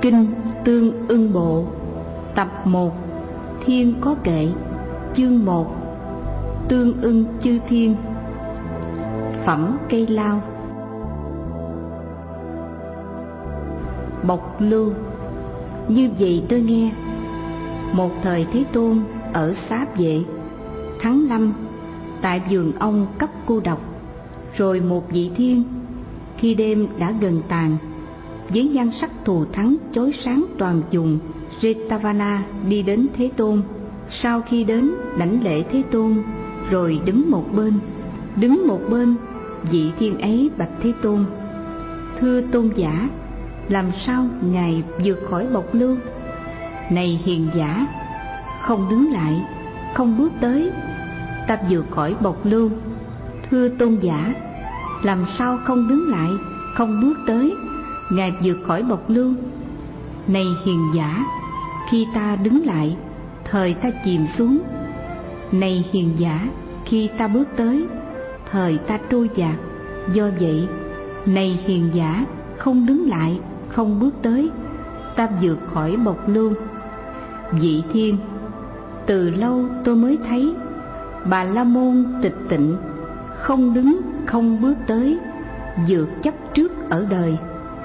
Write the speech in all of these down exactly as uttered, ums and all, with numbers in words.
Kinh Tương Ưng Bộ, tập một, Thiên Có Kệ, chương một, Tương ưng chư thiên. Phẩm cây lao. Bộc lưu. Như vậy tôi nghe, một thời Thế Tôn ở Xá Vệ, tháng năm, tại vườn ông cấp cô độc, rồi một vị thiên, khi đêm đã gần tàn, với nhan sắc thù thắng chói sáng toàn vùng Jetavana đi đến Thế Tôn. Sau khi đến, đảnh lễ Thế Tôn, rồi đứng một bên. Đứng một bên, vị thiên ấy bạch Thế Tôn: Thưa tôn giả, làm sao ngài vượt khỏi bộc lưu? Này hiền giả, không đứng lại, không bước tới, ta vượt khỏi bộc lưu. Thưa tôn giả, làm sao không đứng lại, không bước tới, ngài vượt khỏi bộc lưu? Này hiền giả, khi ta đứng lại, thời ta chìm xuống. Này hiền giả, khi ta bước tới, thời ta trôi dạt. Do vậy, này hiền giả, không đứng lại, không bước tới, ta vượt khỏi bộc lưu. Vị thiên: Từ lâu tôi mới thấy Bà La Môn tịch tịnh, không đứng không bước tới, vượt chấp trước ở đời.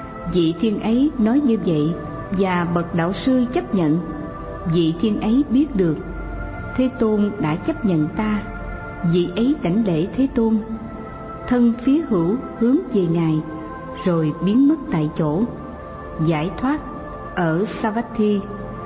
Vị thiên ấy nói như vậy, và bậc đạo sư chấp nhận. Vị thiên ấy biết được Thế Tôn đã chấp nhận ta. Vị ấy đảnh lễ Thế Tôn, thân phía hữu hướng về ngài, rồi biến mất tại chỗ, giải thoát ở Savatthi.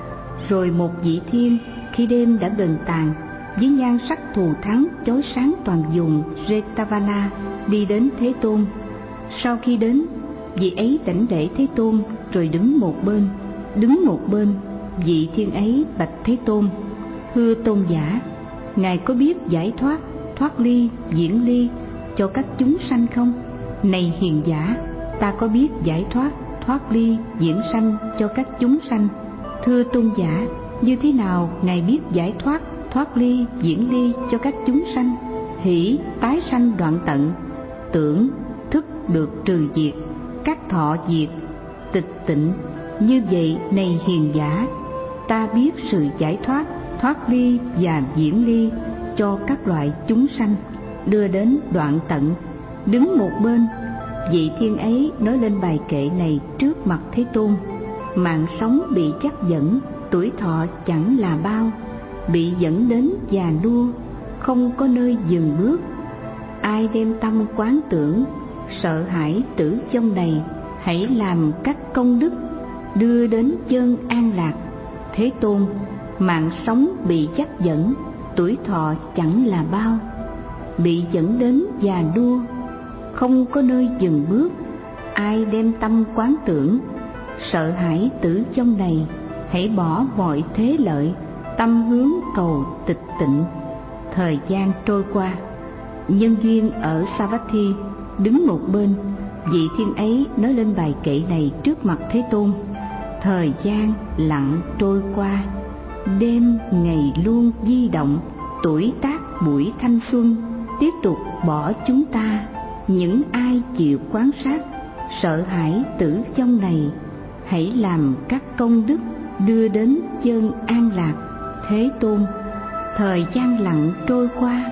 Rồi một vị thiên, khi đêm đã gần tàn, với nhan sắc thù thắng chói sáng toàn vùng Jetavana đi đến Thế Tôn. Sau khi đến, vị ấy đảnh lễ Thế Tôn, rồi đứng một bên. Đứng một bên, vị thiên ấy bạch Thế Tôn: Thưa tôn giả, ngài có biết giải thoát, thoát ly, diễn ly cho các chúng sanh không? Này hiền giả, ta có biết giải thoát, thoát ly, diễn sanh cho các chúng sanh. Thưa tôn giả, như thế nào ngài biết giải thoát, thoát ly, diễn ly cho các chúng sanh? Hỷ tái sanh đoạn tận, tưởng thức được trừ diệt, các thọ diệt, tịch tịnh. Như vậy, này hiền giả, ta biết sự giải thoát, thoát ly và diễn ly cho các loại chúng sanh, đưa đến đoạn tận. Đứng một bên, vị thiên ấy nói lên bài kệ này trước mặt Thế Tôn: Mạng sống bị dắt dẫn, tuổi thọ chẳng là bao, bị dẫn đến già nua, không có nơi dừng bước. Ai đem tâm quán tưởng, sợ hãi tử vong này, hãy làm các công đức, đưa đến chơn an lạc. Thế Tôn, mạng sống bị dắt dẫn, tuổi thọ chẳng là bao, bị dẫn đến già nua, không có nơi dừng bước. Ai đem tâm quán tưởng, sợ hãi tử vong này, hãy bỏ mọi thế lợi, tâm hướng cầu tịch tịnh. Thời gian trôi qua, nhân duyên ở Savatthi, đứng một bên, vị thiên ấy nói lên bài kệ này trước mặt Thế Tôn. Thời gian lặng trôi qua, đêm ngày luôn di động, tuổi tác buổi thanh xuân tiếp tục bỏ chúng ta. Những ai chịu quan sát, sợ hãi tử vong này, hãy làm các công đức, đưa đến chơn an lạc. Thế Tôn, thời gian lặng trôi qua,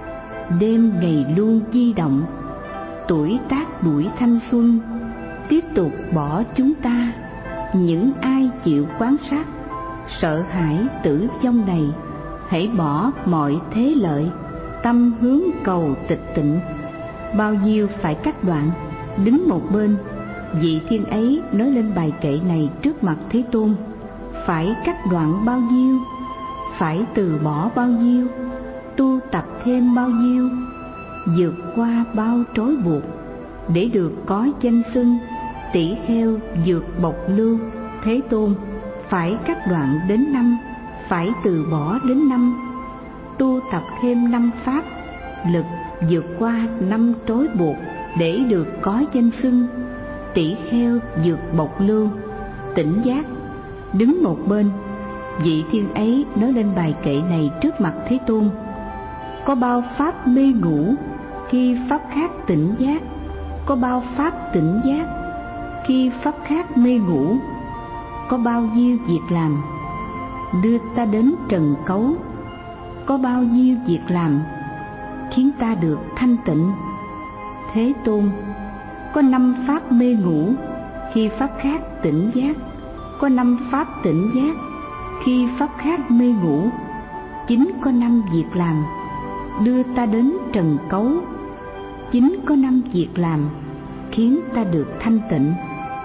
đêm ngày luôn di động, tuổi tác buổi thanh xuân tiếp tục bỏ chúng ta. Những ai chịu quan sát, sợ hãi tử vong này, hãy bỏ mọi thế lợi, tâm hướng cầu tịch tịnh. Bao nhiêu phải cắt đoạn? Đứng một bên, vị thiên ấy nói lên bài kệ này trước mặt Thế Tôn: Phải cắt đoạn bao nhiêu? Phải từ bỏ bao nhiêu? Tu tập thêm bao nhiêu? Vượt qua bao trói buộc, để được có danh xưng tỷ kheo vượt bộc lưu. Thế Tôn, phải cắt đoạn đến năm, phải từ bỏ đến năm, tu tập thêm năm pháp lực, vượt qua năm trói buộc, để được có danh xưng tỷ kheo vượt bộc lưu. Tỉnh giác. Đứng một bên, vị thiên ấy nói lên bài kệ này trước mặt Thế Tôn: Có bao pháp mê ngủ, khi pháp khác tỉnh giác. Có bao pháp tỉnh giác, khi pháp khác mê ngủ. có bao nhiêu việc làm đưa ta đến trần cấu, có bao nhiêu việc làm khiến ta được thanh tịnh. Thế Tôn, có năm pháp mê ngủ khi pháp khác tỉnh giác, có năm pháp tỉnh giác khi pháp khác mê ngủ. Chính có năm việc làm đưa ta đến trần cấu, chính có năm việc làm khiến ta được thanh tịnh.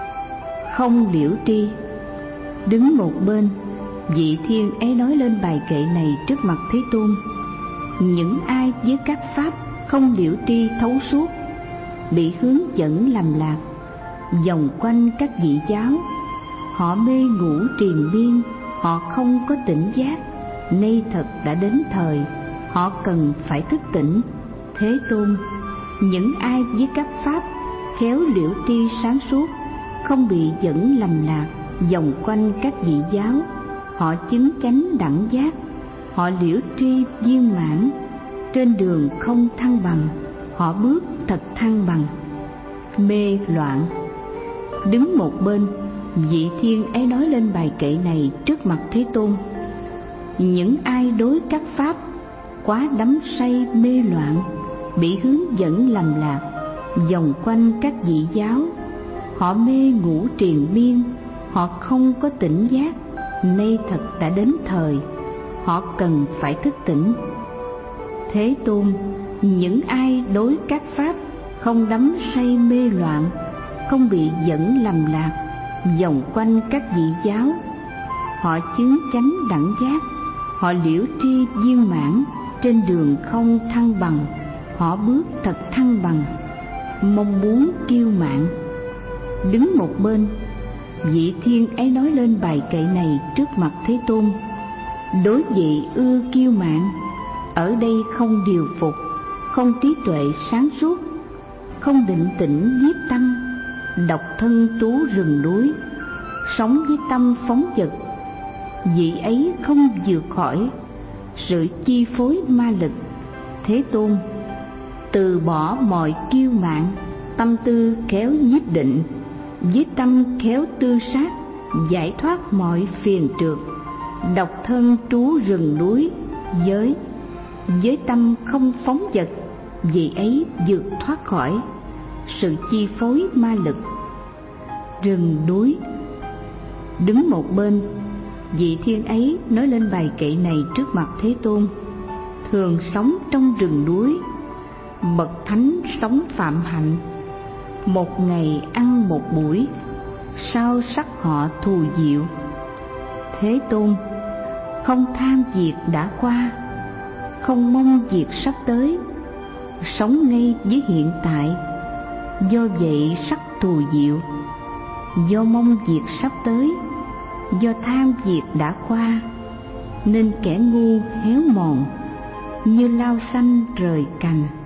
Không liễu tri. Đứng một bên, vị thiên ấy nói lên bài kệ này trước mặt Thế Tôn. Những ai với các pháp không liễu tri thấu suốt, bị hướng dẫn làm lạc, vòng quanh các vị giáo, họ mê ngủ triền miên, họ không có tỉnh giác, nay thật đã đến thời, họ cần phải thức tỉnh. Thế Tôn, những ai với các pháp khéo liễu tri sáng suốt, không bị dẫn lầm lạc, vòng quanh các vị giáo, họ chứng chánh đẳng giác, họ liễu tri viên mãn, trên đường không thăng bằng, họ bước thật thăng bằng. Mê loạn. Đứng một bên, vị thiên ấy nói lên bài kệ này trước mặt Thế Tôn. Những ai đối các pháp quá đắm say mê loạn, bị hướng dẫn lầm lạc, vòng quanh các vị giáo, họ mê ngủ triền miên, họ không có tỉnh giác, nay thật đã đến thời, họ cần phải thức tỉnh. Thế Tôn, những ai đối các pháp không đắm say mê loạn, không bị dẫn lầm lạc, vòng quanh các vị giáo, họ chứng chánh đẳng giác, họ liễu tri viên mãn, trên đường không thăng bằng, họ bước thật thăng bằng, mong muốn kiêu mạn. Đứng một bên, vị thiên ấy nói lên bài kệ này trước mặt Thế Tôn. Đối vị ưa kiêu mạn, ở đây không điều phục, không trí tuệ sáng suốt, không định tĩnh nhiếp tâm, độc thân trú rừng núi, sống với tâm phóng dật, vị ấy không vượt khỏi sự chi phối ma lực. Thế Tôn, từ bỏ mọi kiêu mạn, tâm tư khéo nhiếp định, với tâm khéo tư sát, giải thoát mọi phiền trược, độc thân trú rừng núi, giới với tâm không phóng dật, vì ấy vượt thoát khỏi sự chi phối ma lực. Rừng núi. Đứng một bên, vị thiên ấy nói lên bài kệ này trước mặt Thế Tôn. Thường sống trong rừng núi, bậc thánh sống phạm hạnh, một ngày ăn một buổi, sao sắc họ thù diệu. Thế Tôn, không tham việc đã qua, không mong việc sắp tới, sống ngay với hiện tại, do vậy sắc thù diệu. Do mong việc sắp tới, do tham việc đã qua, nên kẻ ngu héo mòn như lao xanh rời cành.